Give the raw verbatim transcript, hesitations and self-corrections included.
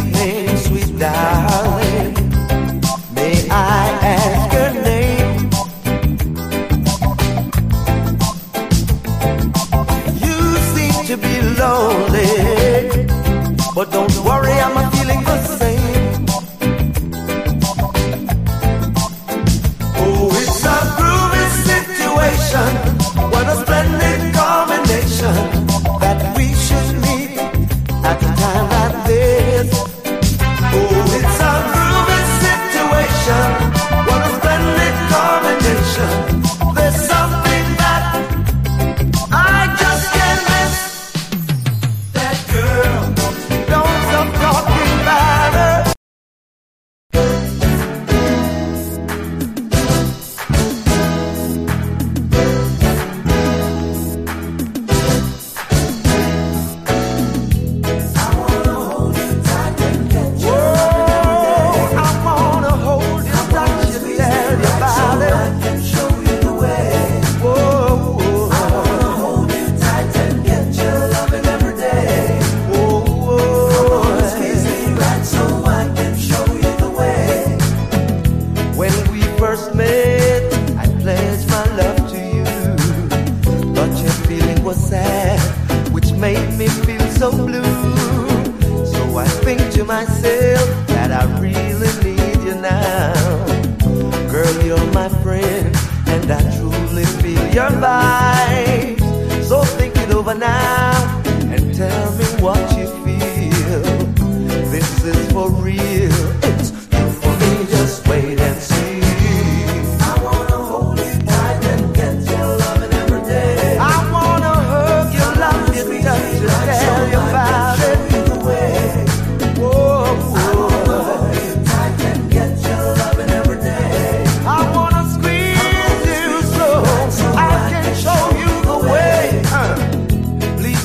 evening, sweet darling. May I ask your name? You seem to be lonely, but don't worry, I'm feeling the same. Oh, it's a groovy situation. What a splendid combination that we should meet at a time like this. Oh, it's a groovy situation. What a splendid combination. There's something that I just can't miss. That girl, don't stop talking about her. Myself that I really need you now. Girl, you're my friend, and I truly feel your vibes. So think it over now.